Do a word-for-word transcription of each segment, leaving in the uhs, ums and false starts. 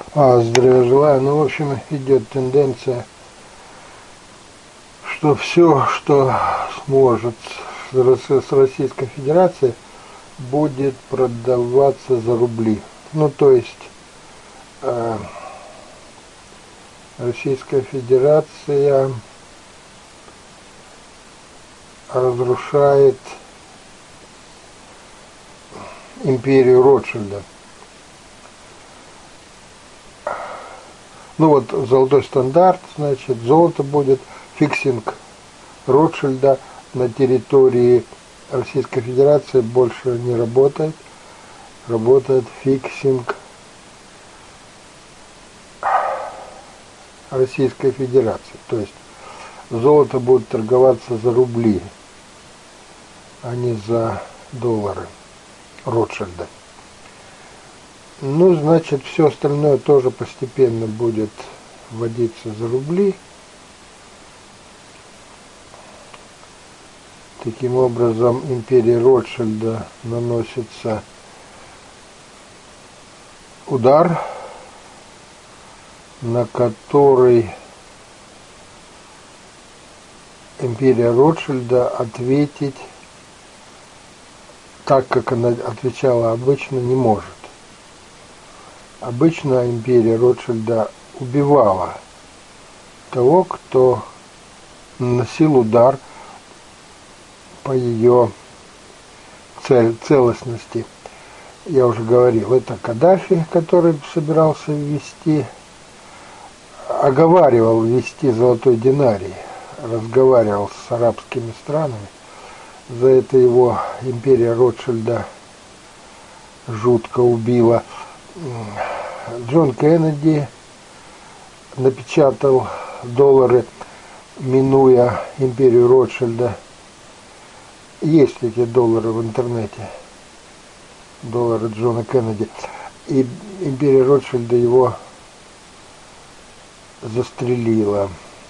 А, здравия желаю. Ну, в общем, идет тенденция, что все, что сможет с Российской Федерацией, будет продаваться за рубли. Ну, то есть э, Российская Федерация разрушает империю Ротшильда. Ну вот золотой стандарт, значит, золото будет, фиксинг Ротшильда на территории Российской Федерации больше не работает. Работает фиксинг Российской Федерации. То есть золото будет торговаться за рубли, а не за доллары Ротшильда. Ну, значит, все остальное тоже постепенно будет вводиться за рубли. Таким образом, империи Ротшильда наносится удар, на который империя Ротшильда ответить так, как она отвечала обычно, не может. Обычно империя Ротшильда убивала того, кто наносил удар по ее цель, целостности. Я уже говорил, это Каддафи, который собирался ввести, оговаривал ввести золотой динарий, разговаривал с арабскими странами. За это его империя Ротшильда жутко убила. Джон Кеннеди напечатал доллары, минуя империю Ротшильда. Есть эти доллары в интернете, доллары Джона Кеннеди. И империя Ротшильда его застрелила.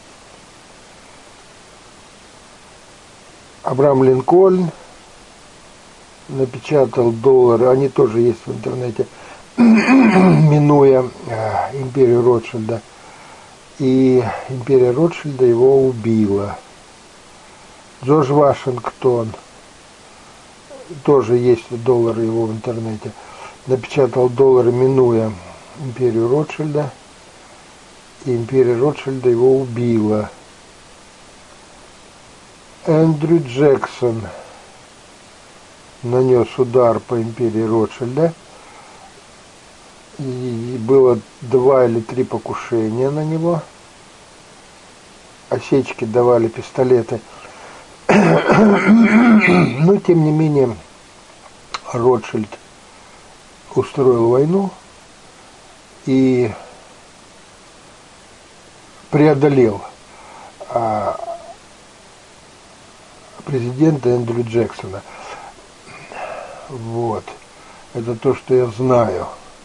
Абрахам Линкольн напечатал доллары, они тоже есть в интернете, минуя э, империю Ротшильда. И империя Ротшильда его убила. Джордж Вашингтон, тоже есть доллары его в интернете, напечатал доллары, минуя империю Ротшильда. И империя Ротшильда его убила. Эндрю Джексон нанес удар по империи Ротшильда. И было два или три покушения на него. Осечки давали пистолеты. Но, тем не менее, Ротшильд устроил войну и преодолел а, президента Эндрю Джексона. Вот. Это то, что я знаю.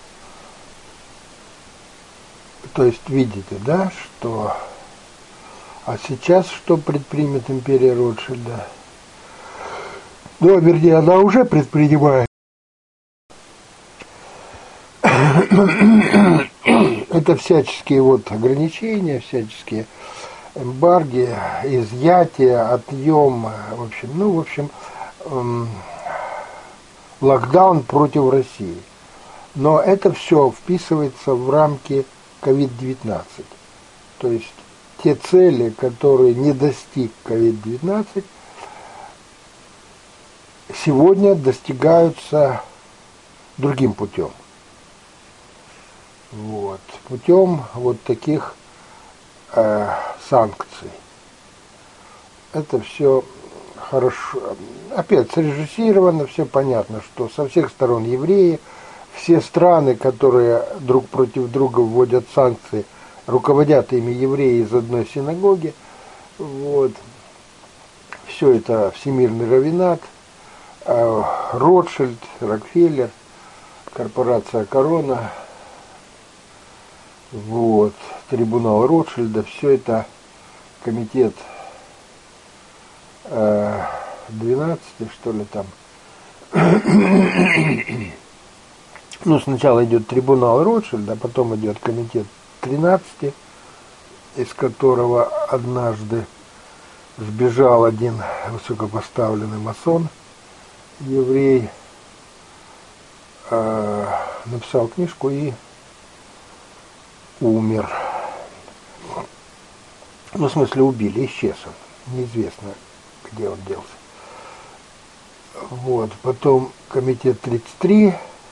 То есть, видите, да, что... А сейчас что предпримет империя Ротшильда? Ну, вернее, она уже предпринимает. Это всяческие вот ограничения, всяческие эмбарги, изъятия, отъем, в общем, ну, в общем, эм, локдаун против России. Но это все вписывается в рамки ковид девятнадцать. То есть те цели, которые не достиг ковид девятнадцать, сегодня достигаются другим путем. Вот. Путем вот таких э, санкций. Это все хорошо. Опять срежиссировано, все понятно, что со всех сторон евреи, все страны, которые друг против друга вводят санкции, руководят ими евреи из одной синагоги. Вот. Все это всемирный раввинат, э, Ротшильд, Рокфеллер, корпорация Корона, вот, трибунал Ротшильда, все это комитет э, двенадцать, что ли там, Ну, сначала идет трибунал Ротшильда, потом идет комитет тринадцати, из которого однажды сбежал один высокопоставленный масон, еврей, э, написал книжку и умер. Ну, в смысле, убили, исчез он. Неизвестно, где он делся. Вот, потом комитет тридцать три,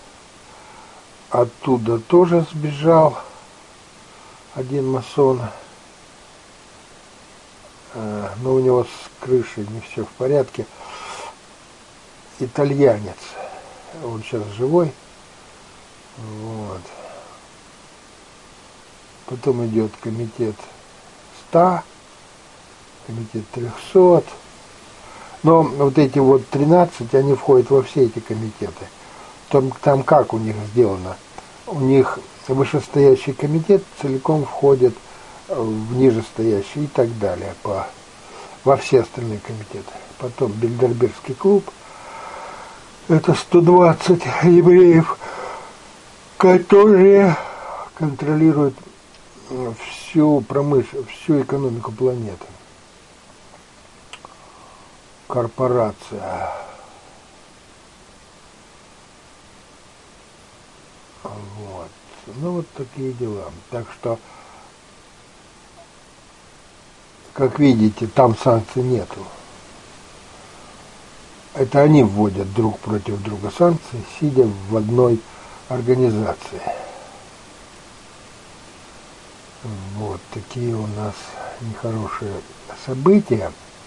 оттуда тоже сбежал один масон, но у него с крышей не все в порядке. Итальянец, он сейчас живой. Вот. Потом идет комитет ста, комитет трехсот. Но вот эти вот тринадцать, они входят во все эти комитеты. Там, там как у них сделано? У них вышестоящий комитет целиком входит в нижестоящий и так далее, по, во все остальные комитеты. Потом Бильдербергский клуб, это сто двадцать евреев, которые контролируют всю промышленность, всю экономику планеты. Корпорация. Вот. Ну, вот такие дела. Так что, как видите, там санкций нету. Это они вводят друг против друга санкции, сидя в одной организации. Вот такие у нас нехорошие события.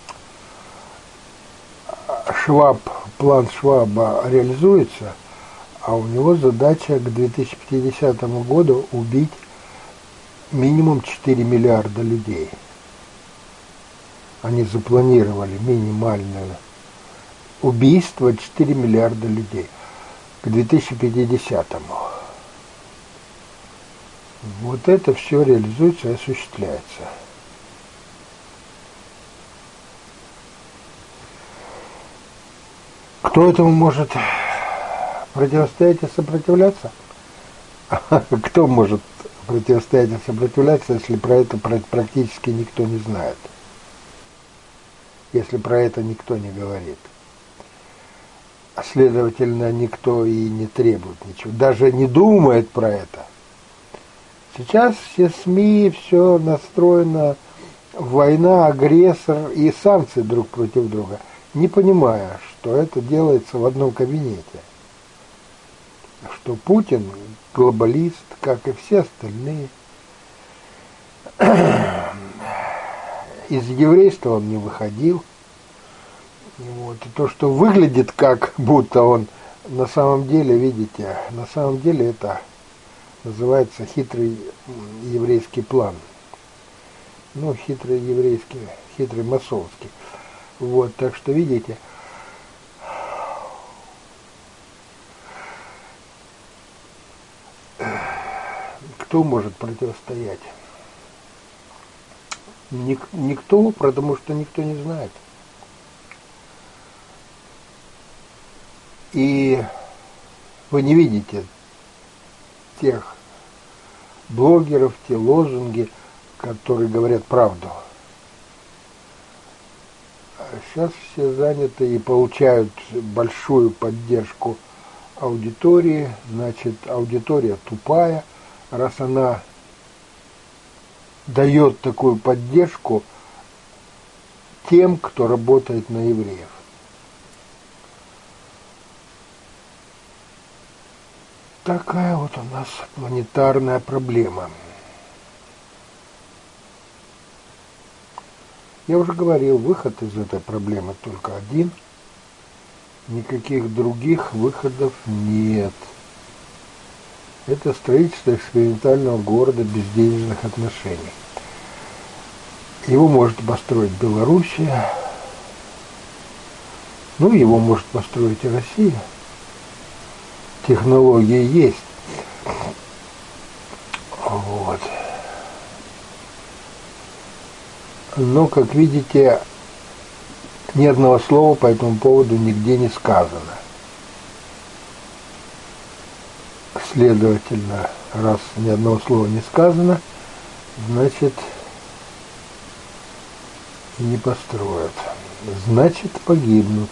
Шваб, план Шваба реализуется, а у него задача к две тысячи пятидесятому году убить минимум четыре миллиарда людей. Они запланировали минимальное убийство четыре миллиарда людей к две тысячи пятидесятому. Вот это все реализуется и осуществляется. Кто этому может противостоять и сопротивляться? Кто может противостоять и сопротивляться, если про это практически никто не знает? Если про это никто не говорит. Следовательно, никто и не требует ничего, даже не думает про это. Сейчас все СМИ, все настроено, война, агрессор и санкции друг против друга, не понимая, что это делается в одном кабинете. Что Путин глобалист, как и все остальные. Из еврейства он не выходил. Вот. И то, что выглядит как будто он на самом деле, видите, на самом деле это называется хитрый еврейский план. Ну, хитрый еврейский, хитрый масонский. Вот, так что, видите, кто может противостоять? Ник, никто, потому что никто не знает. И вы не видите тех блогеров, те лозунги, которые говорят правду. Сейчас все заняты и получают большую поддержку аудитории. Значит, аудитория тупая, раз она дает такую поддержку тем, кто работает на евреев. Такая вот у нас планетарная проблема. Я уже говорил, выход из этой проблемы только один. Никаких других выходов нет. Это строительство экспериментального города без денежных отношений. Его может построить Белоруссия, ну, его может построить и Россия. Технологии есть. Вот. Но, как видите, ни одного слова по этому поводу нигде не сказано. следовательно, раз ни одного слова не сказано, значит, и не построят. Значит, погибнут.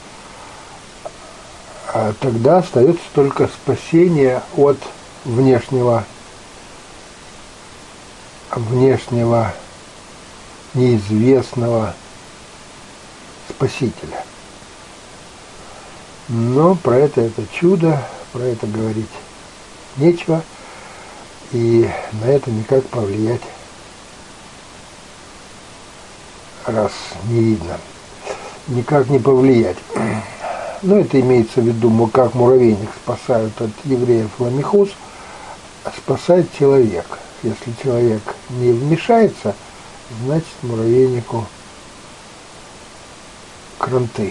А тогда остается только спасение от внешнего, внешнего неизвестного Спасителя. Но про это, это чудо, про это говорить нечего, и на это никак повлиять, раз не видно, никак не повлиять. Но это имеется в виду, как муравейник спасают от евреев ламихус, спасает человек. Если человек не вмешается, значит муравейнику кранты.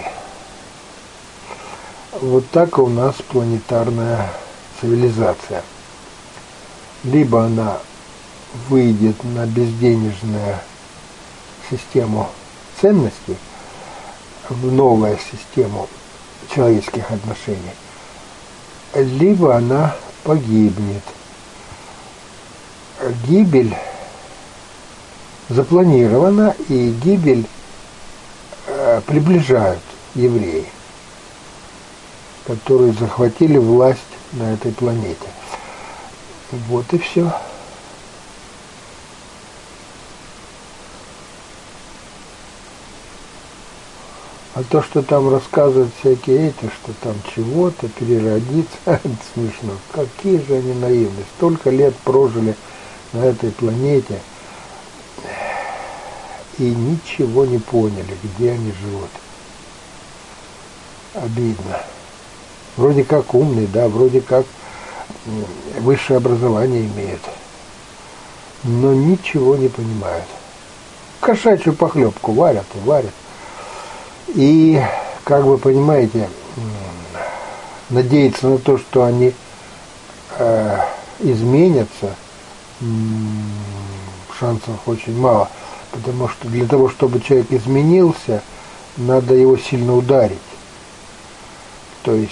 Вот так у нас планетарная цивилизация. Либо она выйдет на безденежную систему ценностей, в новую систему человеческих отношений, либо она погибнет. Гибель запланирована, и гибель э, приближают евреи, которые захватили власть на этой планете. Вот и все. А то, что там рассказывают всякие эти, что там чего-то переродиться, это смешно. Какие же они наивные. Столько лет прожили на этой планете и ничего не поняли, где они живут. Обидно. Вроде как умный, да, вроде как высшее образование имеют, но ничего не понимают. Кошачью похлебку варят и варят. И, как вы понимаете, надеяться на то, что они э, изменятся, шансов очень мало, потому что для того, чтобы человек изменился, надо его сильно ударить. То есть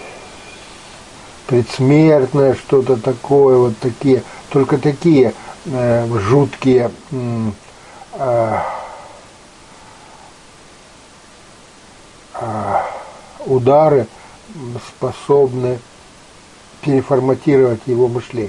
предсмертное что-то такое, вот такие, только такие э, жуткие э, э, удары способны переформатировать его мышление.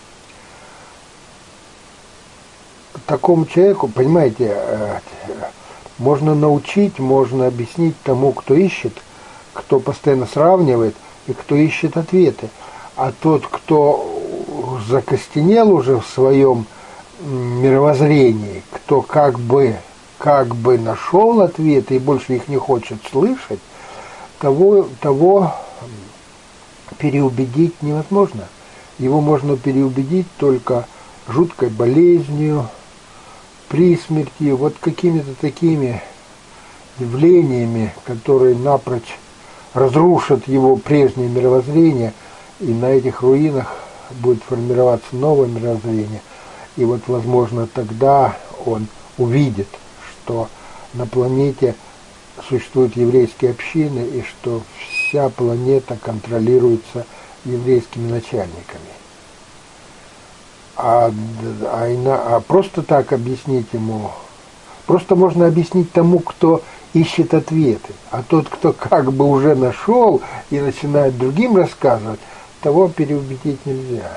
Такому человеку, понимаете, можно научить, можно объяснить тому, кто ищет, кто постоянно сравнивает и кто ищет ответы. А тот, кто закостенел уже в своем мировоззрении, кто как бы как бы нашел ответы и больше их не хочет слышать, того, того переубедить невозможно. Его можно переубедить только жуткой болезнью, присмертью, вот какими-то такими явлениями, которые напрочь разрушат его прежнее мировоззрение, и на этих руинах будет формироваться новое мировоззрение. И вот, возможно, тогда он увидит, что на планете существуют еврейские общины и что вся планета контролируется еврейскими начальниками. А, а, а просто так объяснить ему, просто можно объяснить тому, кто ищет ответы, а тот, кто как бы уже нашел и начинает другим рассказывать, того переубедить нельзя.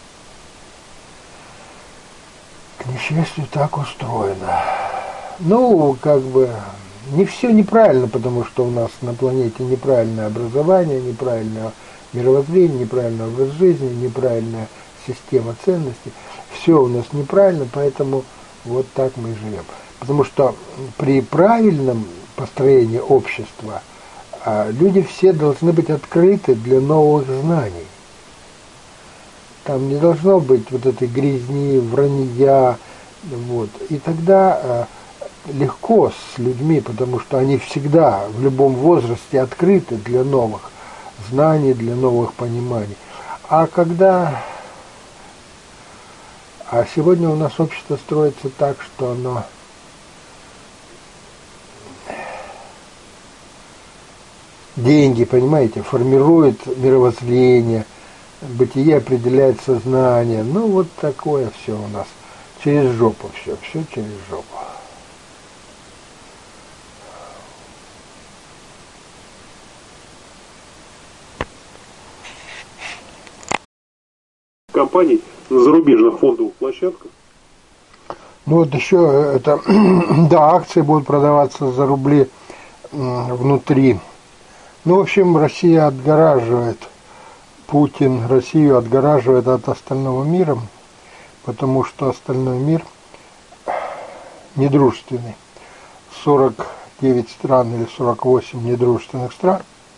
К несчастью, так устроено. Ну, как бы, не все неправильно, потому что у нас на планете неправильное образование, неправильное мировоззрение, неправильный образ жизни, неправильная система ценностей. Все у нас неправильно, поэтому вот так мы и живем. Потому что при правильном построении общества люди все должны быть открыты для новых знаний. Там не должно быть вот этой грязни, вранья, вот. И тогда легко с людьми, потому что они всегда в любом возрасте открыты для новых знаний, для новых пониманий. А когда... А сегодня у нас общество строится так, что оно деньги, понимаете, формирует мировоззрение, Бытие определяет сознание. Ну, вот такое все у нас. Через жопу все, все через жопу. Компаний на зарубежных фондовых площадках. Ну вот еще это, да, акции будут продаваться за рубли внутри. Ну, в общем, Россия отгораживает, Путин Россию отгораживает от остального мира, потому что остальной мир недружественный. сорок девять стран или сорок восемь недружественных стран.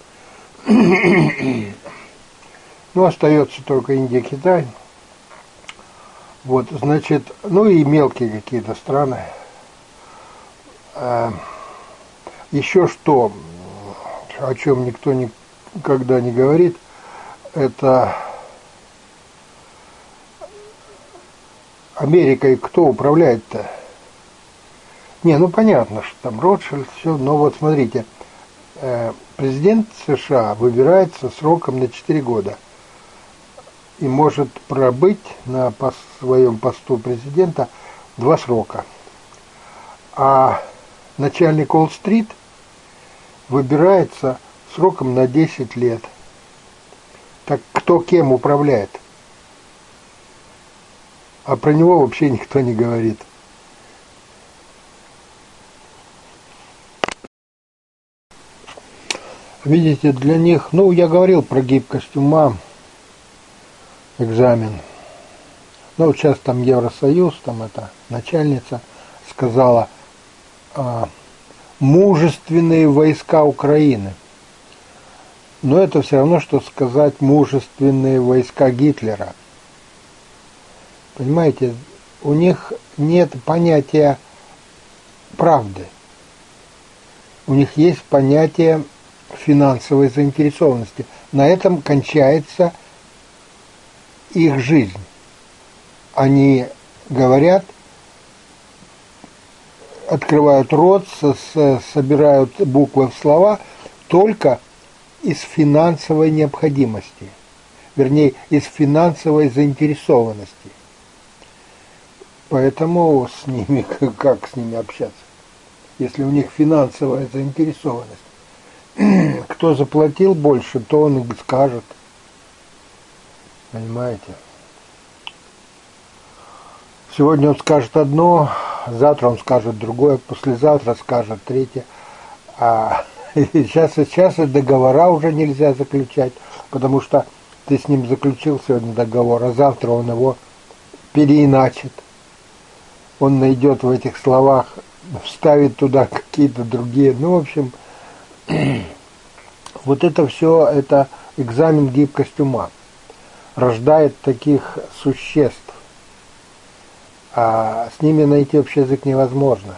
Ну, остается только Индия, Китай. Вот, значит, ну и мелкие какие-то страны. Еще что, о чем никто никогда не говорит, это Америкой кто управляет-то? Не, ну понятно, что там Ротшильд, все, но вот смотрите, президент США выбирается сроком на четыре года и может пробыть на своем посту президента два срока. А начальник Уолл-стрит выбирается сроком на десять лет. Так кто кем управляет? А про него вообще никто не говорит. Видите, для них, ну, я говорил про гибкость ума, экзамен. Ну, вот сейчас там Евросоюз, там эта начальница сказала, а, мужественные войска Украины. Но это все равно, что сказать мужественные войска Гитлера. Понимаете, у них нет понятия правды. У них есть понятие финансовой заинтересованности. На этом кончается их жизнь. Они говорят, открывают рот, со- собирают буквы в слова только из финансовой необходимости, вернее, из финансовой заинтересованности. Поэтому с ними, как с ними общаться, если у них финансовая заинтересованность? Кто заплатил больше, то он и скажет. Понимаете? Сегодня он скажет одно, завтра он скажет другое, послезавтра скажет третье. А сейчас, сейчас и договора уже нельзя заключать, потому что ты с ним заключил сегодня договор, а завтра он его переиначит. Он найдет в этих словах, вставит туда какие-то другие. Ну, в общем, вот это все, это экзамен гибкость ума. Рождает таких существ. А с ними найти общий язык невозможно.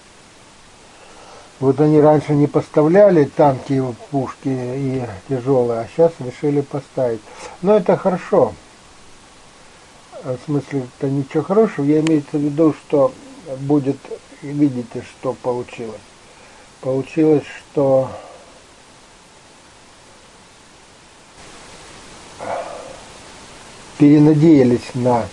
Вот они раньше не поставляли танки, пушки и тяжелые, а сейчас решили поставить. Но это хорошо. В смысле, это ничего хорошего. Я имею в виду, что будет, видите, что получилось. Получилось, что перенадеялись на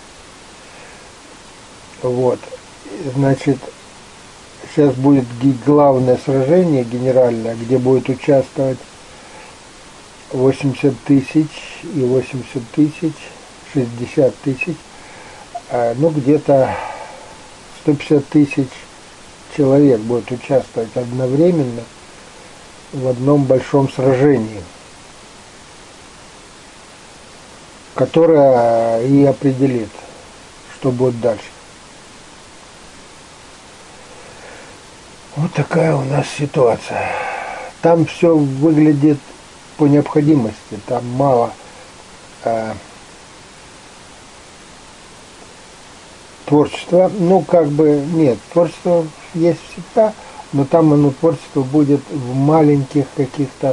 вот, значит, сейчас будет главное сражение генеральное, где будет участвовать восемьдесят тысяч и восемьдесят тысяч, шестьдесят тысяч, ну где-то сто пятьдесят тысяч человек будет участвовать одновременно в одном большом сражении, которое и определит, что будет дальше. Вот такая у нас ситуация. Там все выглядит по необходимости, там мало э, творчества. Ну, как бы, нет, творчество есть всегда, но там оно, творчество будет в маленьких каких-то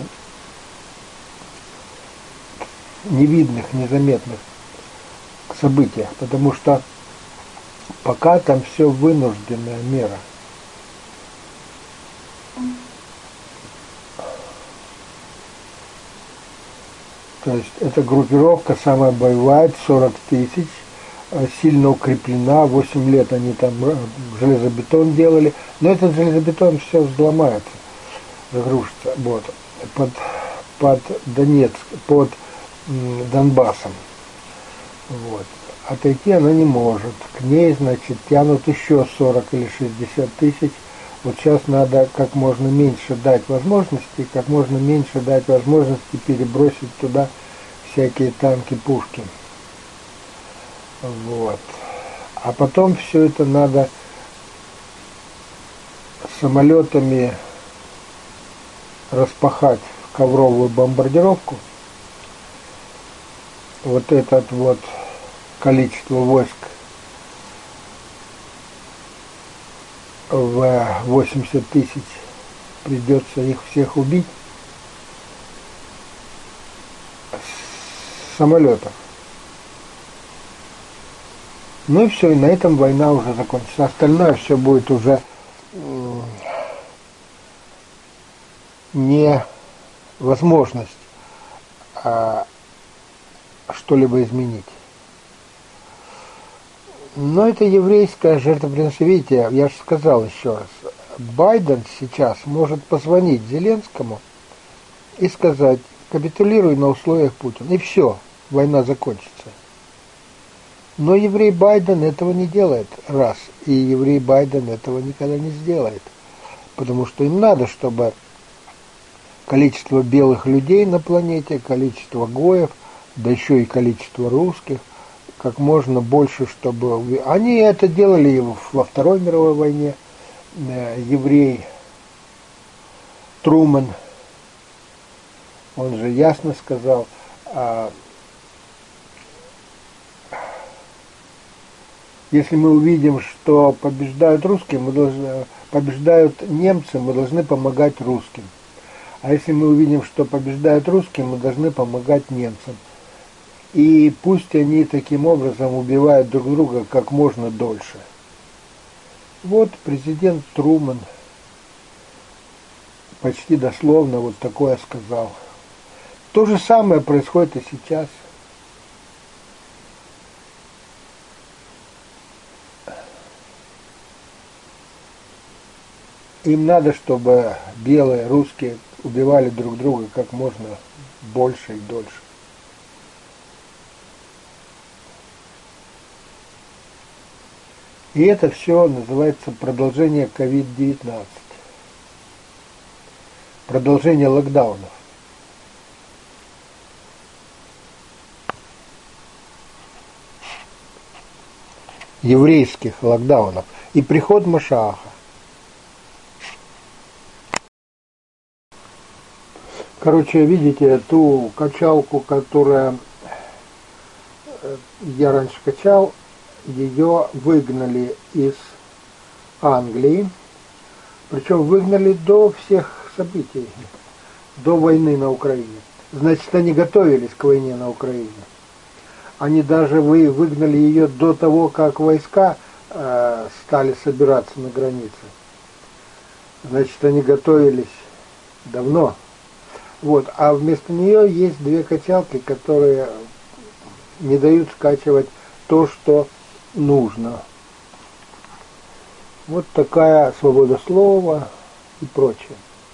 невидных, незаметных событиях, потому что пока там все вынужденная мера. То есть эта группировка самая боевая, сорок тысяч, сильно укреплена, восемь лет они там железобетон делали, но этот железобетон все взломается, разрушится. Вот. Под, под Донецк, под м, Донбассом. Вот. Отойти она не может. К ней, значит, тянут еще сорок или шестьдесят тысяч. Вот сейчас надо как можно меньше дать возможностей, как можно меньше дать возможности перебросить туда всякие танки, пушки. Вот. А потом все это надо самолетами распахать в ковровую бомбардировку. Вот этот вот количество войск в восемьдесят тысяч, придется их всех убить с самолетов. Ну и все, и на этом война уже закончится. Остальное все будет уже не возможность а что-либо изменить. Но это еврейское жертвоприношение. Видите, я же сказал еще раз, Байден сейчас может позвонить Зеленскому и сказать: капитулируй на условиях Путина. И все, война закончится. Но еврей Байден этого не делает, раз. И еврей Байден этого никогда не сделает. Потому что им надо, чтобы количество белых людей на планете, количество гоев, да еще и количество русских, как можно больше, чтобы... Они это делали во Второй мировой войне. Еврей Трумэн, он же ясно сказал, если мы увидим, что побеждают русские, мы должны, побеждают немцы, мы должны помогать русским. А если мы увидим, что побеждают русские, мы должны помогать немцам. И пусть они таким образом убивают друг друга как можно дольше. Вот президент Трумэн почти дословно вот такое сказал. То же самое происходит и сейчас. Им надо, чтобы белые, русские убивали друг друга как можно больше и дольше. И это все называется продолжение ковид девятнадцать. Продолжение локдаунов. Еврейских локдаунов. И приход Машиаха. Короче, видите, ту качалку, которую я раньше качал, ее выгнали из Англии, причем выгнали до всех событий, до войны на Украине. Значит, они готовились к войне на Украине. Они даже вы, выгнали ее до того, как войска э, стали собираться на границе. Значит, они готовились давно. Вот. А вместо нее есть две качалки, которые не дают скачивать то, что нужно. Вот такая свобода слова и прочее.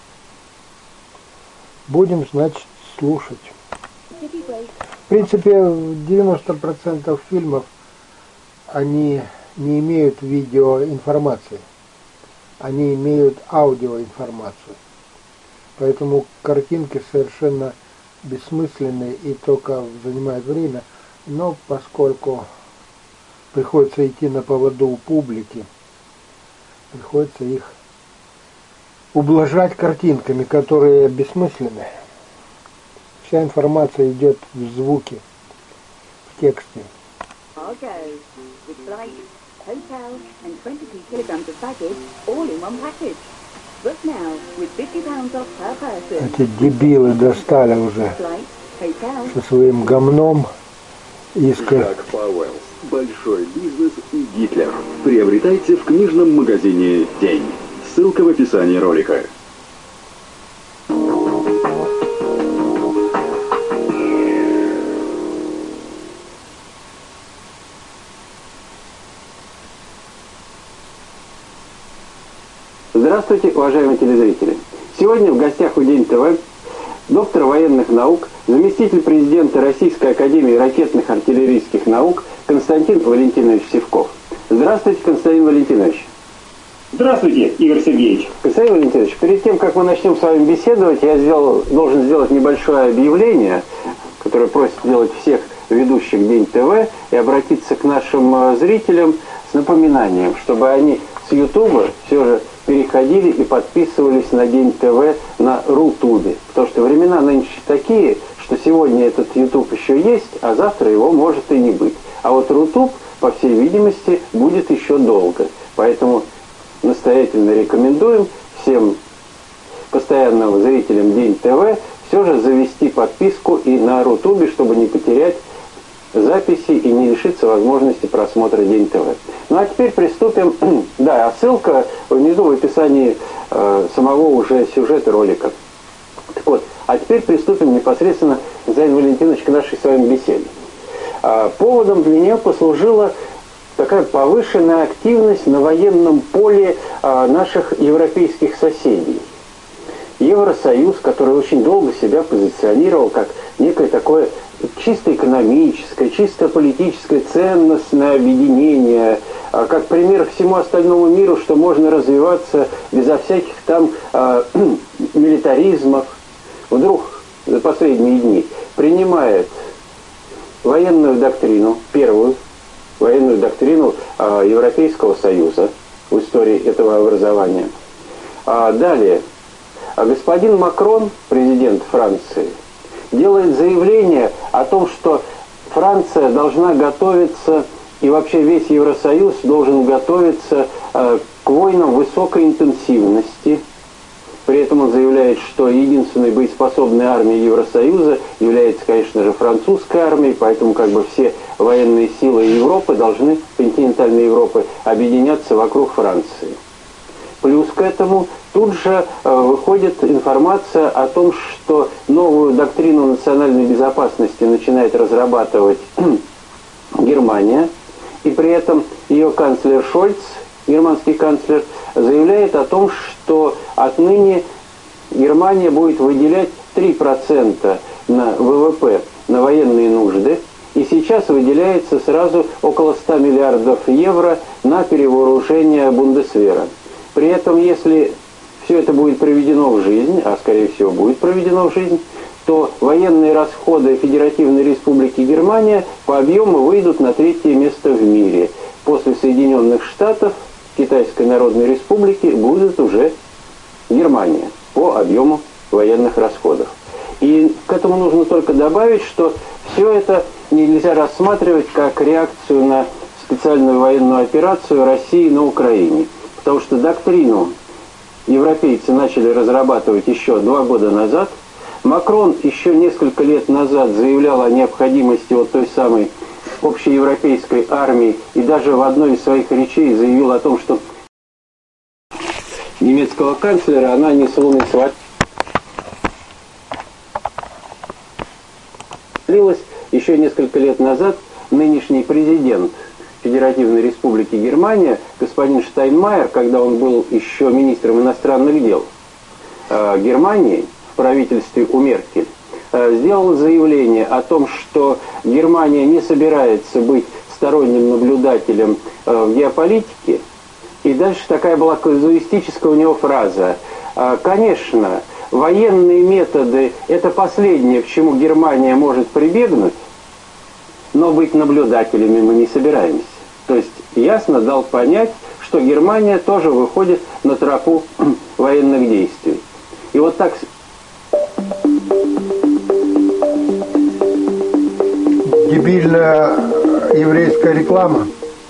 Будем, значит, слушать. В принципе, девяносто процентов фильмов, они не имеют видеоинформации, они имеют аудиоинформацию. Поэтому картинки совершенно бессмысленные и только занимают время. Но поскольку приходится идти на поводу у публики, приходится их ублажать картинками, которые бессмысленны. Вся информация идет в звуке, в тексте. Эти дебилы достали уже со своим гомном. Жак Пауэлл. Большой бизнес и Гитлер. Приобретайте в книжном магазине «День». Ссылка в описании ролика. Здравствуйте, уважаемые телезрители. Сегодня в гостях у День ТВ доктор военных наук, заместитель президента Российской академии ракетных артиллерийских наук Константин Валентинович Сивков. Здравствуйте, Константин Валентинович. Здравствуйте, Игорь Сергеевич. Константин Валентинович, перед тем, как мы начнем с вами беседовать, я сделал, должен сделать небольшое объявление, которое просит делать всех ведущих День ТВ, и обратиться к нашим зрителям с напоминанием, чтобы они с Ютуба все же переходили и подписывались на День ТВ на Рутубе. Потому что времена нынче такие, что сегодня этот Ютуб еще есть, а завтра его может и не быть. А вот Рутуб, по всей видимости, будет еще долго. Поэтому настоятельно рекомендуем всем постоянным зрителям День ТВ все же завести подписку и на Рутубе, чтобы не потерять записи и не лишиться возможности просмотра День ТВ. Ну а теперь приступим. Да, а ссылка внизу в описании э, самого уже сюжета ролика. Так вот, а теперь приступим непосредственно, Константин Валентинович, к нашей с вами беседе. А, поводом для нее послужила такая повышенная активность на военном поле а, наших европейских соседей. Евросоюз, который очень долго себя позиционировал как некое такое чисто экономическое, чисто политическое, ценностное объединение, как пример всему остальному миру, что можно развиваться безо всяких там э, милитаризмов, вдруг за последние дни принимает военную доктрину, первую военную доктрину э, Европейского Союза в истории этого образования. А далее, господин Макрон, президент Франции, делает заявление о том, что Франция должна готовиться, и вообще весь Евросоюз должен готовиться э, к войнам высокой интенсивности. При этом он заявляет, что единственной боеспособной армией Евросоюза является, конечно же, французская армия, поэтому как бы все военные силы Европы должны, континентальной Европы, объединяться вокруг Франции. Плюс к этому тут же э, выходит информация о том, что новую доктрину национальной безопасности начинает разрабатывать Германия, и при этом ее канцлер Шольц, германский канцлер, заявляет о том, что отныне Германия будет выделять три процента на ВВП на военные нужды, и сейчас выделяется сразу около ста миллиардов евро на перевооружение Бундесвера. При этом, если все это будет приведено в жизнь, а скорее всего будет проведено в жизнь, то военные расходы Федеративной Республики Германия по объему выйдут на третье место в мире. После Соединенных Штатов, Китайской Народной Республики будет уже Германия по объему военных расходов. И к этому нужно только добавить, что все это нельзя рассматривать как реакцию на специальную военную операцию России на Украине. Потому что доктрину европейцы начали разрабатывать еще два года назад. Макрон еще несколько лет назад заявлял о необходимости вот той самой общеевропейской армии и даже в одной из своих речей заявил о том, что немецкого канцлера она не с луны свалилась. Еще несколько лет назад нынешний президент Федеративной Республики Германия, господин Штайнмайер, когда он был еще министром иностранных дел э, Германии в правительстве у Меркель, э, сделал заявление о том, что Германия не собирается быть сторонним наблюдателем э, в геополитике. И дальше такая была казуистическая у него фраза. Э, конечно, военные методы – это последнее, к чему Германия может прибегнуть, но быть наблюдателями мы не собираемся. То есть ясно дал понять, что Германия тоже выходит на тропу военных действий. И вот так... Дебильная еврейская реклама.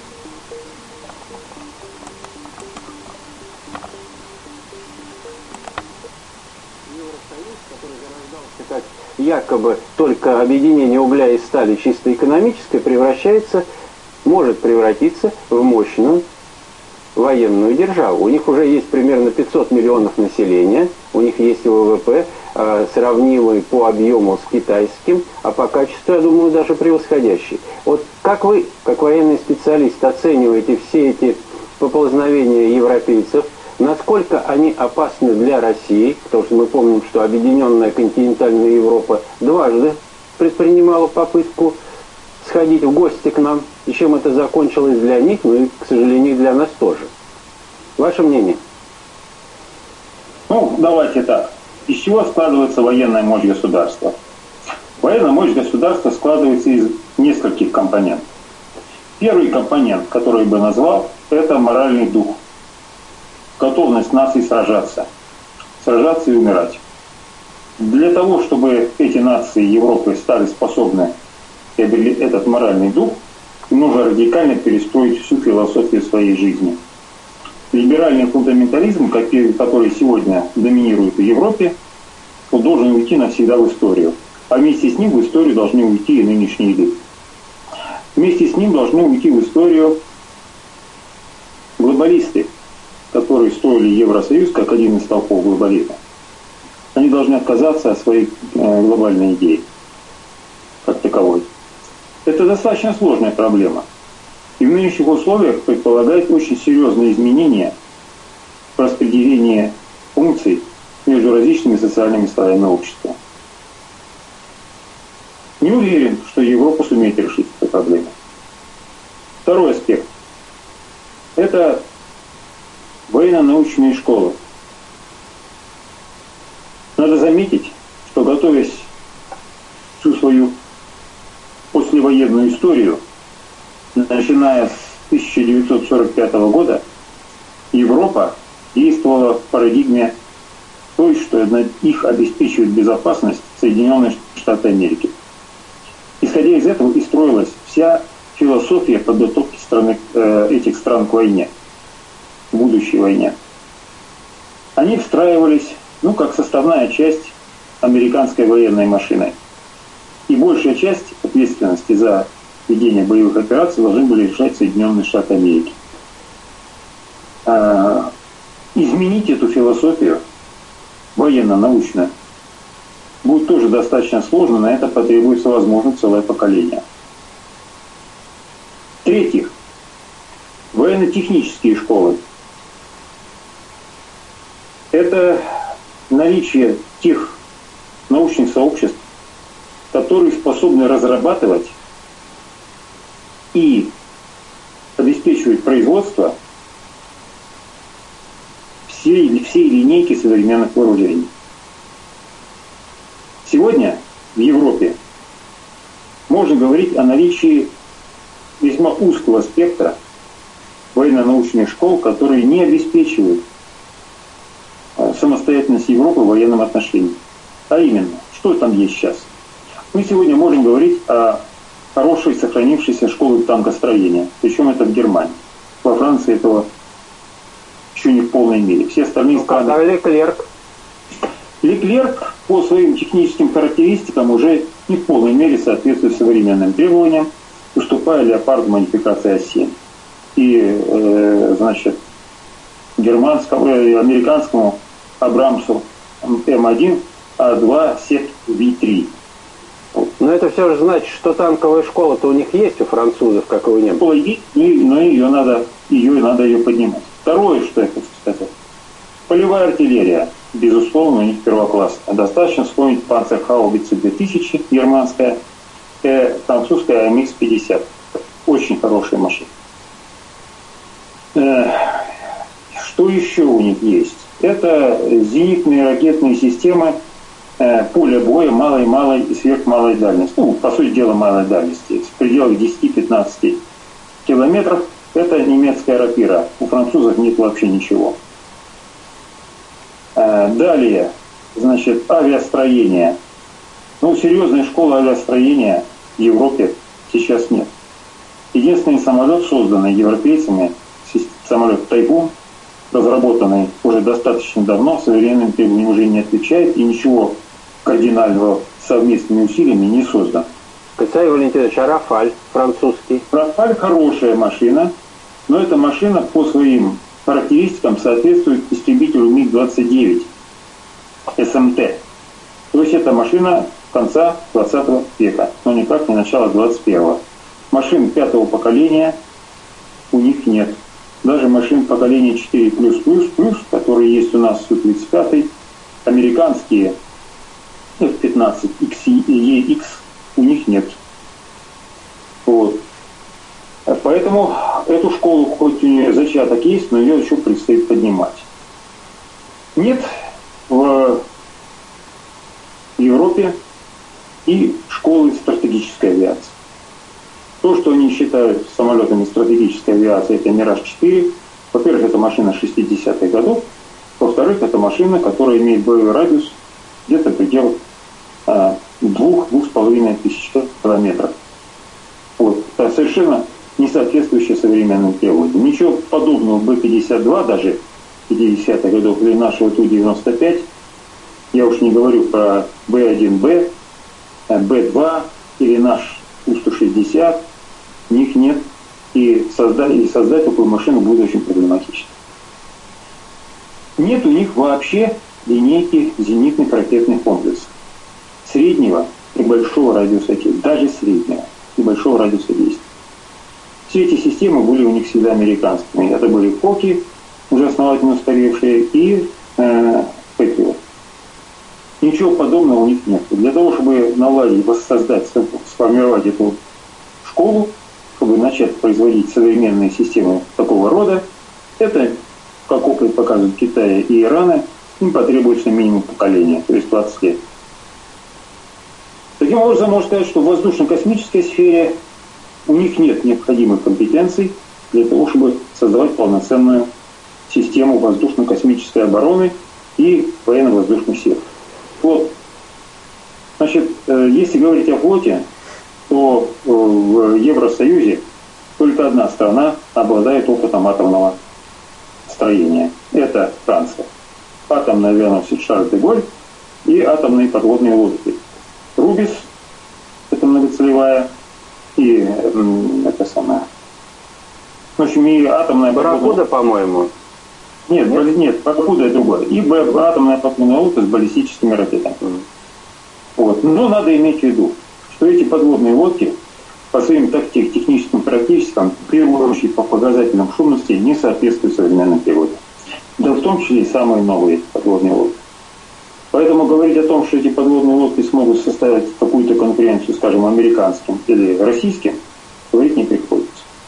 Якобы только объединение угля и стали чисто экономическое превращается, может превратиться в мощную военную державу. У них уже есть примерно пятьсот миллионов населения, у них есть ВВП, э, сравнимый по объему с китайским, а по качеству, я думаю, даже превосходящий. Вот как вы, как военный специалист, оцениваете все эти поползновения европейцев насколько они опасны для России, потому что мы помним, что объединенная континентальная Европа дважды предпринимала попытку сходить в гости к нам, и чем это закончилось для них, ну и, к сожалению, для нас тоже. Ваше мнение? Ну, давайте так. Из чего складывается военная мощь государства? Военная мощь государства складывается из нескольких компонентов. Первый компонент, который я бы назвал, это моральный дух. Готовность наций сражаться. Сражаться и умирать. Для того, чтобы эти нации Европы стали способны приобрели этот моральный дух, им нужно радикально перестроить всю философию своей жизни. Либеральный фундаментализм, который сегодня доминирует в Европе, он должен уйти навсегда в историю. А вместе с ним в историю должны уйти и нынешние люди. Вместе с ним должны уйти в историю глобалисты, которые строили Евросоюз как один из столпов глобализма. Они должны отказаться от своей э, глобальной идеи как таковой. Это достаточно сложная проблема. И в нынешних условиях предполагает очень серьезные изменения в распределении функций между различными социальными слоями общества. Не уверен, что Европа сумеет решить эту проблему. Второй аспект. Это военно-научные школы. Надо заметить, что, готовясь всю свою послевоенную историю, начиная с тысяча девятьсот сорок пятого года, Европа действовала в парадигме той, что их обеспечивает безопасность Соединенные Штаты Америки. Исходя из этого и строилась вся философия подготовки страны, э, этих стран к войне, к будущей войне. Они встраивались, ну, как составная часть американской военной машины. И большая часть ответственности за ведение боевых операций должны были решать Соединенные Штаты Америки. А, изменить эту философию военно-научную будет тоже достаточно сложно, на это потребуется, возможно, целое поколение. В-третьих, военно-технические школы. Это наличие тех научных сообществ, которые способны разрабатывать и обеспечивать производство всей, всей линейки современных вооружений. Сегодня в Европе можно говорить о наличии весьма узкого спектра военно-научных школ, которые не обеспечивают самостоятельность Европы в военном отношении. А именно, что там есть сейчас? Мы сегодня можем говорить о хорошей сохранившейся школе танкостроения, причем это в Германии. Во Франции этого еще не в полной мере. Все остальные ну, страны... А Леклерк? Леклерк по своим техническим характеристикам уже не в полной мере соответствует современным требованиям, уступая Леопарду модификации А семь. И, э, значит, германскому, э, американскому Абрамсу М один А два Сет Ви три. Но это все же значит, что танковая школа-то у них есть, у французов, как и у немцев. Школа есть, но ее надо, ее надо ее поднимать. Второе, что я хочу сказать. Полевая артиллерия, безусловно, у них первоклассная. Достаточно вспомнить Панцерхаубице две тысячи, германская, э, французская М Х пятьдесят. Очень хорошая машина. Э, что еще у них есть? Это зенитные ракетные системы, э, поле боя малой-малой и сверхмалой дальности. Ну, по сути дела, малой дальности. В пределах десяти-пятнадцати километров. Это немецкая рапира. У французов нет вообще ничего. Э, далее, значит, авиастроение. Ну, серьезной школы авиастроения в Европе сейчас нет. Единственный самолет, созданный европейцами, самолет Тайфун, разработанный уже достаточно давно, современным требованиям уже не отвечает и ничего кардинального совместными усилиями не создан. Александр Валентинович, а Рафаль французский? Рафаль хорошая машина, но эта машина по своим характеристикам соответствует истребителю Миг двадцать девять С М Т. То есть это машина конца двадцатого века, но никак не начала двадцать первого. Машин пятого поколения у них нет. даже машин поколения четыре плюс плюс плюс, которые есть у нас Су тридцать пять, американские эф пятнадцать икс и и икс, у них нет. Вот. Поэтому эту школу хоть и зачаток есть, но ее еще предстоит поднимать. Нет в Европе и школы стратегической авиации. То, что они считают самолетами стратегической авиации, это Мираж четыре. Во-первых, это машина шестидесятых годов. Во-вторых, это машина, которая имеет боевой радиус где-то в пределах двух-двух с половиной тысяч километров. Вот. Это совершенно не соответствующая современным требованиям. Ничего подобного Бэ пятьдесят два даже пятидесятых годов или нашего Ту девяносто пять, я уж не говорю про Бэ один Бэ, Бэ два или наш Ту сто шестьдесят, у них нет, и создать, и создать такую машину будет очень проблематично. Нет у них вообще линейки зенитных ракетных комплексов. Среднего и большого радиуса действия, даже среднего и большого радиуса действия. Все эти системы были у них всегда американскими. Это были Фоки, уже основательно устаревшие, и э, Пэтриот. Ничего подобного у них нет. Для того, чтобы наладить, воссоздать, сформировать эту школу, чтобы начать производить современные системы такого рода, это, как опыт показывает Китая и Ирана, им потребуется минимум поколения, то есть двадцать лет. Таким образом, можно сказать, что в воздушно-космической сфере у них нет необходимых компетенций для того, чтобы создавать полноценную систему воздушно-космической обороны и военно-воздушных сил. Вот. Значит, если говорить о флоте, то в Евросоюзе только одна страна обладает опытом атомного строения. Это Франция. Атомный авианосец Шарль де Голль и атомные подводные лодки. Рубис, это многоцелевая, и это самое. В общем, и атомная Барракуда, по-моему. Нет, нет, нет, Барракуда это другое. И атомная подводная лодка с баллистическими ракетами. Mm. Вот. Но надо иметь в виду, что эти подводные лодки по своим техническим характеристикам, в первую очередь по показателям шумности, не соответствуют современным переводам. Да в том числе и самые новые подводные лодки. Поэтому говорить о том, что эти подводные лодки смогут составить какую-то конкуренцию, скажем, американским или российским, говорить не приходится.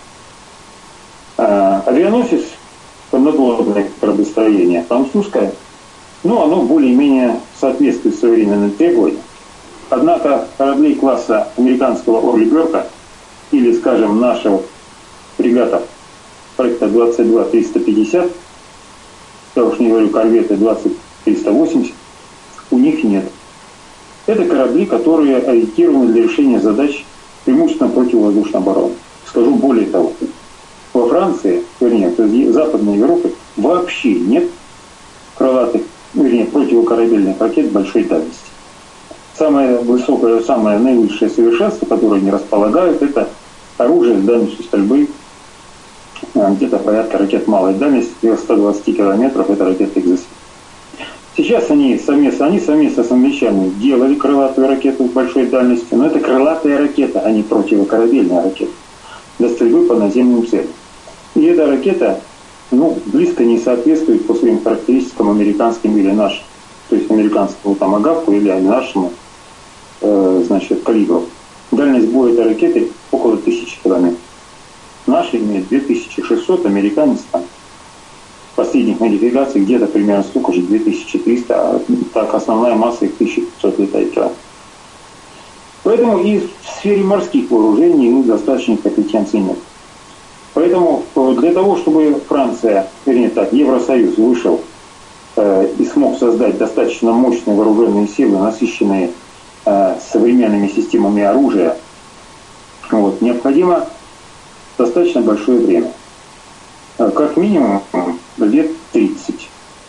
А, авианосец, подводное кораблестроение французское, ну, оно более-менее соответствует современным требованиям. Однако кораблей класса американского Орли Берка или, скажем, нашего фрегата проекта двадцать два триста пятьдесят, я уж не говорю корветы двадцать триста восемьдесят, у них нет. Это корабли, которые ориентированы для решения задач преимущественно противовоздушной обороны. Скажу более того, во Франции, вернее, в Западной Европе вообще нет крылатых, вернее, противокорабельных ракет большой дальности. Самое высокое, самое наивысшее совершенство, которое они располагают, это оружие с дальностью стрельбы где-то порядка ракет малой дальности, сто двадцать километров, это ракеты «Экзосвет». Сейчас они совместно, они совместно с англичанами делали крылатую ракету с большой дальностью, но это крылатая ракета, а не противокорабельная ракета для стрельбы по наземным целям. И эта ракета, ну, близко не соответствует по своим характеристикам американским или нашим, то есть американскому томагавку или нашему, э, значит, калибру. Дальность боя этой ракеты около тысячи километров. Наши имеют две тысячи шестьсот, американец там в последних модификациях где-то примерно столько же, две тысячи триста, а так основная масса их тысяча пятьсот летает. Поэтому и в сфере морских вооружений ну, достаточно компетенций нет. Поэтому для того, чтобы Франция, вернее так, Евросоюз вышел э, и смог создать достаточно мощные вооруженные силы, насыщенные э, современными системами оружия, вот, необходимо достаточно большое время. Как минимум лет тридцать.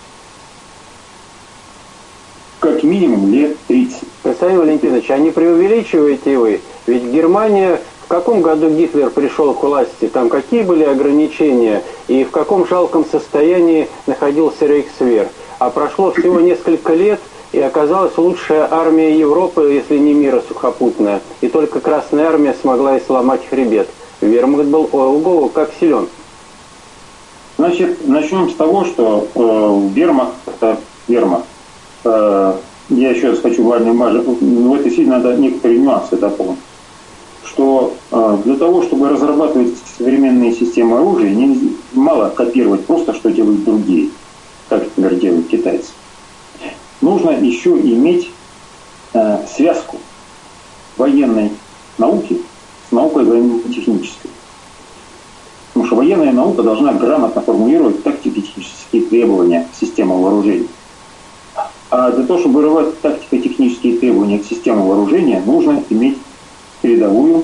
Как минимум лет тридцать. Константин Валентинович, а не преувеличиваете вы? Ведь Германия, в каком году Гитлер пришел к власти, там какие были ограничения и в каком жалком состоянии находился Рейхсвер? А прошло всего несколько лет, и оказалась лучшая армия Европы, если не мира, сухопутная. И только Красная армия смогла и сломать хребет. Вермахт был ого, как силен. Значит, начнем с того, что э, вермахт, э, вермахт э, я еще раз хочу важный в этой связи надо некоторые нюансы дополнить, что э, для того, чтобы разрабатывать современные системы оружия, не, мало копировать просто, что делают другие, как, например, делают китайцы. Нужно еще иметь э, связку военной науки с наукой военно-технической. Потому что военная наука должна грамотно формулировать тактико-технические требования к системам вооружений. А для того, чтобы вырывать тактико-технические требования к системам вооружения, нужно иметь передовую,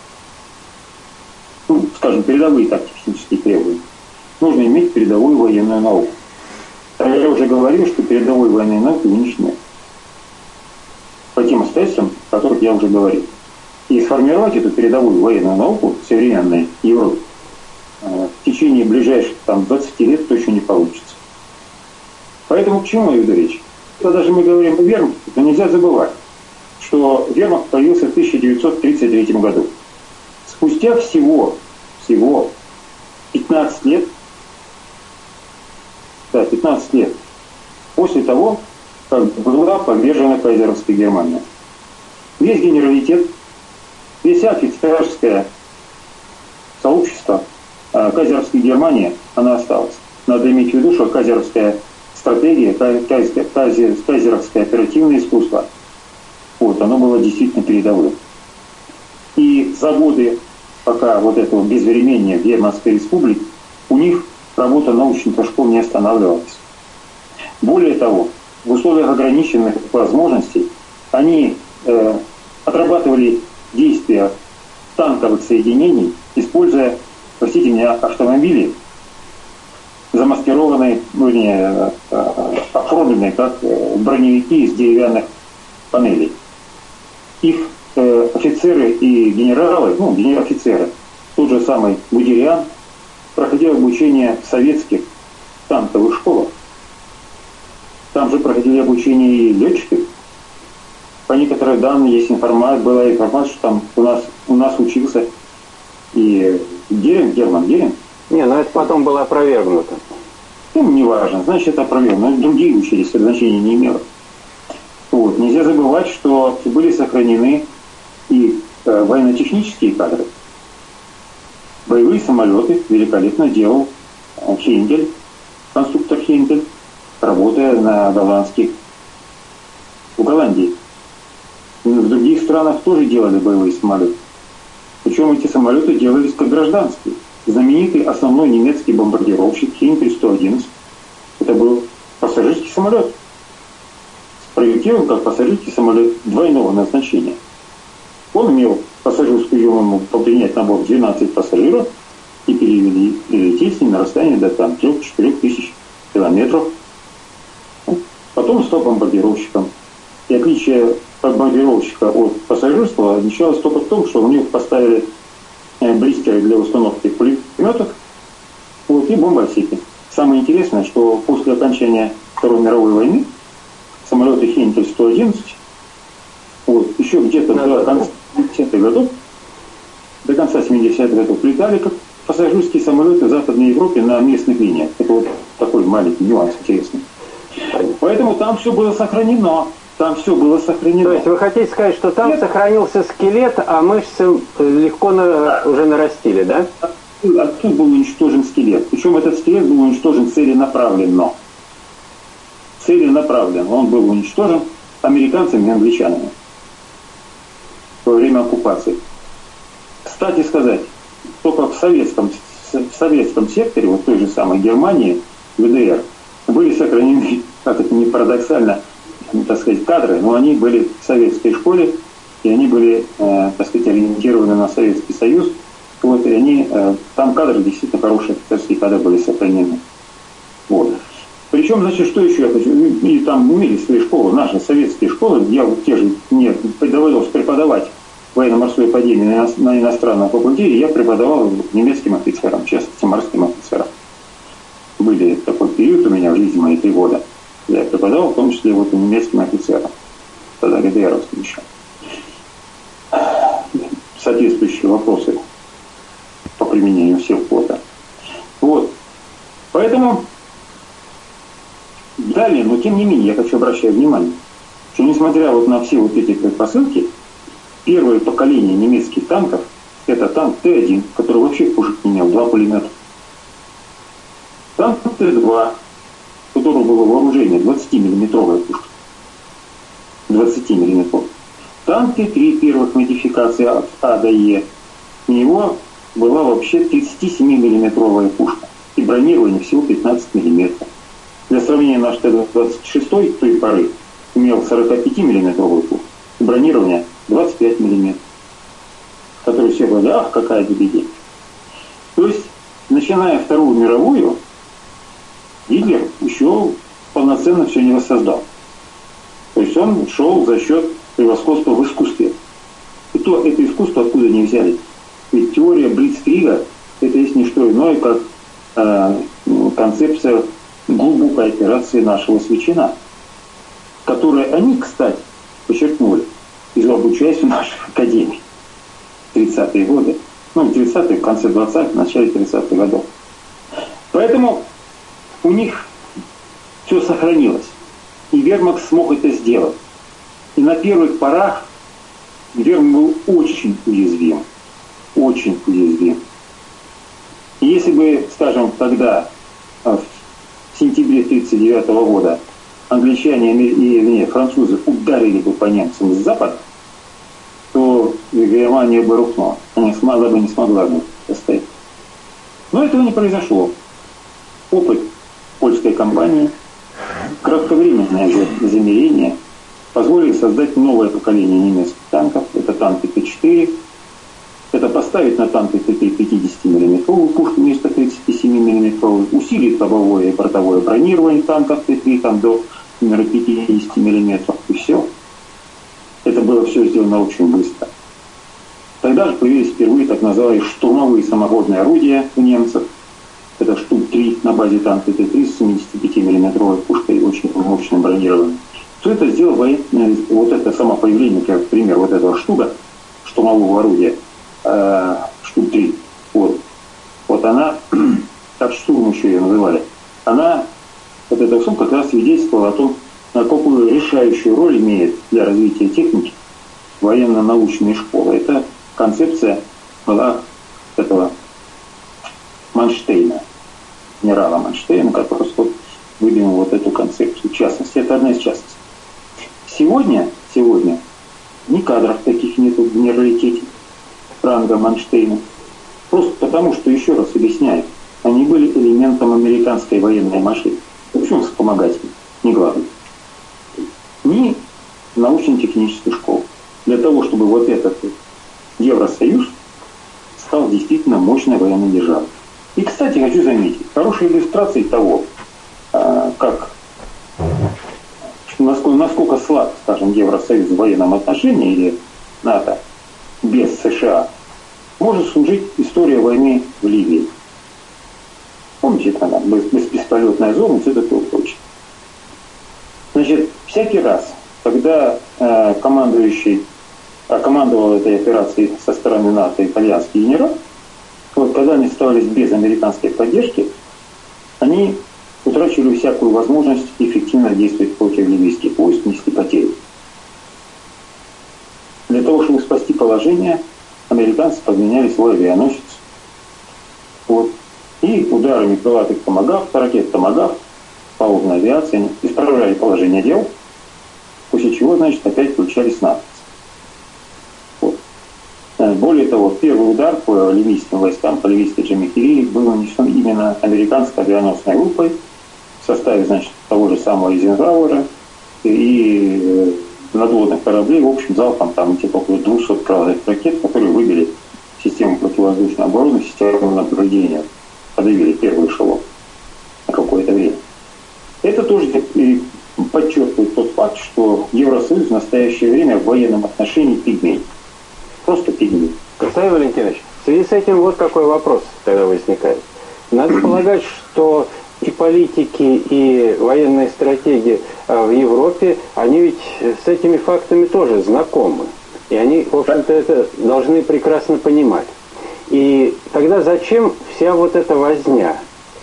ну, скажем, передовые тактико-технические требования. Нужно иметь передовую военную науку. А я уже говорил, что передовой военной науки у них нет. По тем обстоятельствам, о которых я уже говорил. И сформировать эту передовую военную науку в современной Европе в течение ближайших там, двадцати лет точно не получится. Поэтому к чему я веду речь? Когда даже мы говорим о вермахте, то нельзя забывать, что вермахт появился в тысяча девятьсот тридцать третьем году. Спустя всего, всего пятнадцать лет, да, пятнадцать лет после того, как была повержена кайзеровская Германия. Весь генералитет, весь офицерское сообщество кайзеровской Германии, она осталась. Надо иметь в виду, что кайзеровская стратегия, кайзеровское оперативное искусство, вот, оно было действительно передовым. И за годы, пока вот этого безвременья в Германской республике, у них работа научных школ не останавливалась. Более того, в условиях ограниченных возможностей они э, отрабатывали действия танковых соединений, используя, простите меня, автомобили, замаскированные, ну, не, э, оформленные как э, броневики из деревянных панелей. Их э, офицеры и генералы, ну, офицеры, тот же самый Гудериан, проходил обучение в советских танковых школах. Там же проходили обучение и летчиков. По некоторым данным есть информация, была информация, что там у нас, у нас учился и Геринг, Герман Геринг. Не, но это потом было опровергнуто. Ну, не важно, значит, это опровергнуто. Другие учились, значения не имело. Вот. Нельзя забывать, что были сохранены и э, военно-технические кадры. Боевые самолеты великолепно делал Хейнгель, конструктор Хейнгель, работая на голландских, в Голландии. В других странах тоже делали боевые самолеты. Причем эти самолеты делались как гражданские. Знаменитый основной немецкий бомбардировщик Хейнгель сто одиннадцать. Это был пассажирский самолет. Спроектирован как пассажирский самолет двойного назначения. Он имел пассажирскую ему принять на борт двенадцать пассажиров и перевели, перелететь с ним на расстояние до там трёх-четырёх тысяч километров. Потом стал бомбардировщиком. И отличие бомбардировщика от пассажирского заключалось только в том, что у них поставили блистеры для установки пулеметов, вот, и бомбоотсеки. Самое интересное, что после окончания Второй мировой войны самолеты Хейнгель сто одиннадцать вот, еще где-то до конца семидесятых годов, до конца семидесятых годов летали как пассажирские самолеты в Западной Европе на местных линиях. Это вот такой маленький нюанс интересный. Поэтому там все было сохранено. Там все было сохранено. То есть вы хотите сказать, что там Нет. сохранился скелет, а мышцы легко на, уже нарастили, да? Оттуда был уничтожен скелет. Причем этот скелет был уничтожен целенаправленно. Целенаправленно. Он был уничтожен американцами и англичанами во время оккупации. Кстати сказать, только в советском, в советском секторе, вот той же самой Германии, ГДР, были сохранены, как это не парадоксально, так сказать, кадры, но они были в советской школе, и они были, э, так сказать, ориентированы на Советский Союз. Вот, и они, э, там кадры, действительно хорошие офицерские кадры были сохранены. Вот. Причем, значит, что еще я хочу? И там имели свои школы, наши советские школы, я вот те же, мне довелось преподавать в военно-морской академии на, на иностранном факультете, и я преподавал немецким офицерам, в частности, морским офицерам. Были такой период у меня в жизни, мои три года. Я преподавал, в том числе, вот и немецким офицерам. Тогда ГДРовским еще. Соответствующие вопросы по применению всех флота. Вот. Поэтому далее, но тем не менее, я хочу обращать внимание, что несмотря вот на все вот эти предпосылки, первое поколение немецких танков — это танк Т один, который вообще пушек не имел, два пулемета. Танк Т два, у которого было вооружение двадцатимиллиметровая пушка. двадцать миллиметров. Танк Т три первых модификаций от А до Е, у него была вообще тридцатисемимиллиметровая пушка и бронирование всего пятнадцать миллиметров. Для сравнения, наш Т двадцать шесть той поры имел сорокапятимиллиметровую пушку и бронирование двадцать пять миллиметров, которые все говорили: ах, какая беда. То есть, начиная Вторую мировую, Гитлер еще полноценно все не воссоздал. То есть он шел за счет превосходства в искусстве. И то это искусство откуда не взяли. Ведь теория Блицкрига — это есть не что иное, как э, концепция глубокой операции нашего Свечина, которую они, кстати, подчеркнули, обучаясь в наших академиях в тридцатые годы. Ну, в тридцатые, в конце двадцатых, в начале тридцатых годов. Поэтому у них все сохранилось. И Вермахт смог это сделать. И на первых порах Вермахт был очень уязвим. Очень уязвим. И если бы, скажем, тогда, в сентябре тысяча девятьсот тридцать девятого года, англичане и нет, французы ударили бы по немцам с запада, то Германия бы рухнула. Она смогла бы, не смогла бы состоять. Но этого не произошло. Опыт польской компании, кратковременное замерение позволили создать новое поколение немецких танков. Это танки Т четыре. Это поставить на танки Т три пятидесятимиллиметровую пушку вместо тридцатисемимиллиметровой, усилить лобовое и бортовое бронирование танков Т три там, до номера пятидесяти миллиметров, и все. Это было все сделано очень быстро. Тогда же появились впервые так называемые штурмовые самоходные орудия у немцев. Это штук три на базе танка Т три с семидесятипятимиллиметровой пушкой, очень мощным бронированием. Все это сделал военное, вот это само появление, как пример вот этого штука, штурмового орудия, э, штук три. Вот. Вот она, так штурм еще ее называли, она, вот эта штука как раз свидетельствовала о том, на какую решающую роль имеет для развития техники военно-научные школы. Это концепция была этого Манштейна, генерала Манштейна, который выдвинул вот эту концепцию. В частности, это одна из частностей. Сегодня, сегодня ни кадров таких нету в генералитете ранга Манштейна. Просто потому, что, еще раз объясняю, они были элементом американской военной машины. Почему вспомогательным? Не главное. Ни научно-технической школы. Для того, чтобы вот этот Евросоюз стал действительно мощной военной державой. И, кстати, хочу заметить, хорошей иллюстрацией того, как, насколько, насколько слаб, скажем, Евросоюз в военном отношении или НАТО без США, может служить история войны в Ливии. Помните, когда беспилотная зона, все такое прочее. Значит, всякий раз, когда э, командующий, а командовал этой операцией со стороны НАТО итальянский генерал, вот, когда они оставались без американской поддержки, они утрачивали всякую возможность эффективно действовать против ливийских войск, несли потери. Для того, чтобы спасти положение, американцы подменяли свой авианосец. Вот. И ударами крылатых томагавк, ракет томагавк, палубной авиации исправляли положение дел, после чего, значит, опять включались натовцы. Вот. Более того, первый удар по ливийским войскам, по ливийской Джамахирии был нанесен именно американской авианосной группой в составе, значит, того же самого Эйзенхауэра и надводных кораблей, в общем, залпом там типа около двухсот крылатых ракет, которые выбили систему противовоздушной обороны, систему наблюдения, подавили первый эшелон на какое-то время. Это тоже подчеркивает тот факт, что Евросоюз в настоящее время в военном отношении пигмей. Просто пигмей. Константин Валентинович, в связи с этим вот какой вопрос тогда возникает. Надо полагать, что и политики, и военные стратеги в Европе, они ведь с этими фактами тоже знакомы. И они, в общем-то, это должны прекрасно понимать. И тогда зачем вся вот эта возня?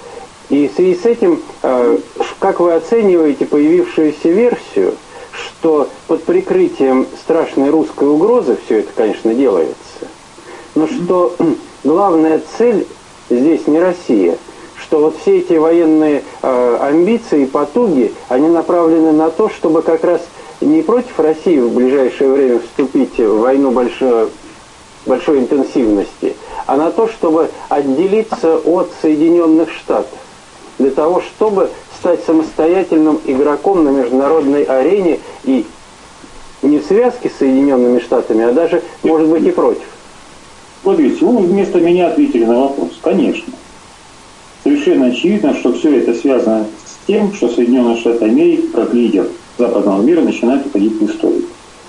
И в связи с этим, как вы оцениваете появившуюся версию, что под прикрытием страшной русской угрозы все это, конечно, делается, но что главная цель здесь не Россия, что вот все эти военные амбиции и потуги, они направлены на то, чтобы как раз не против России в ближайшее время вступить в войну большой, большой интенсивности, а на то, чтобы отделиться от Соединенных Штатов, для того, чтобы стать самостоятельным игроком на международной арене и не в связке с Соединенными Штатами, а даже, может быть, и против. Вот видите, вы вместо меня ответили на вопрос. Конечно. Совершенно очевидно, что все это связано с тем, что Соединенные Штаты Америки, как лидер западного мира, начинают уходить в историю.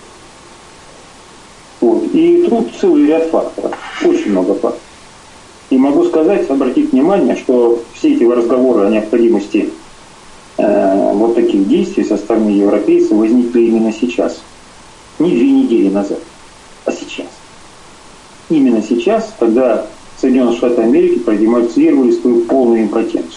Вот. И тут целый ряд факторов. Очень много факторов. И могу сказать, обратить внимание, что все эти разговоры о необходимости э, вот таких действий со стороны европейцев возникли именно сейчас. Не две недели назад, а сейчас. Именно сейчас, когда Соединенные Штаты Америки продемонстрировали свою полную импотенцию.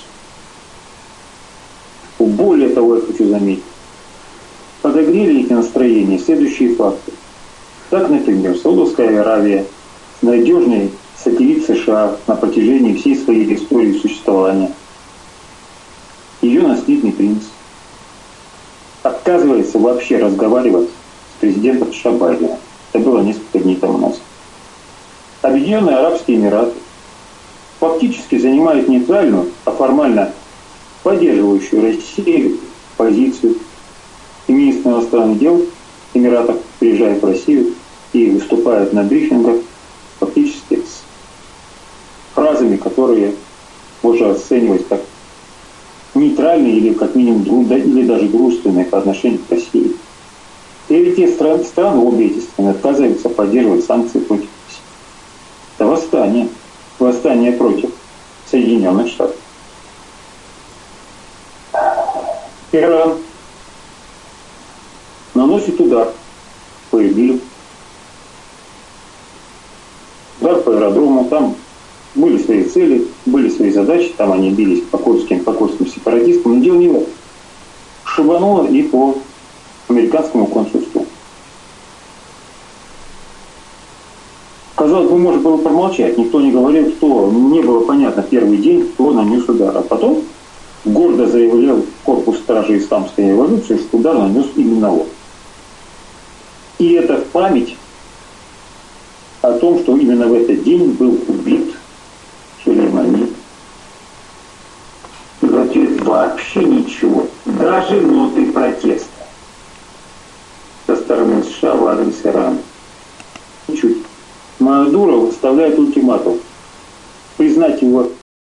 Более того, я хочу заметить, подогрели эти настроения следующие факты. Так, например, Саудовская Аравия, надежный сателлит США на протяжении всей своей истории существования, ее наследный принц, отказывается вообще разговаривать с президентом США Байденом. Это было несколько дней тому назад. Объединенные Арабские Эмираты фактически занимают нейтральную, а формально поддерживающую Россию позицию. И министр иностранных дел Эмиратов приезжает в Россию и выступает на брифингах фактически с фразами, которые можно оценивать как нейтральные или как минимум или даже дружественные по отношению к России. И ведь те страны, страны обе эти страны отказываются поддерживать санкции против России. Это восстание. Восстание против Соединенных Штатов. Иран наносит удар по Ирбилю. Удар по аэродрому. Там были свои цели, были свои задачи. Там они бились по курдским, по курдским сепаратистам. Но дело не в этом. Шибануло и по американскому консульству. Казалось бы, можно было промолчать. Никто не говорил, кто. Не было понятно первый день, кто нанес удар. А потом гордо заявлял корпус стражи исламской революции, что удар нанес именно он. И это в память о том, что именно в этот день был убит Сулеймани. И в ответ вообще ничего. Даже ноты протеста со стороны США в адрес Ирана. Ничуть. Мадуро выставляет ультиматум признать его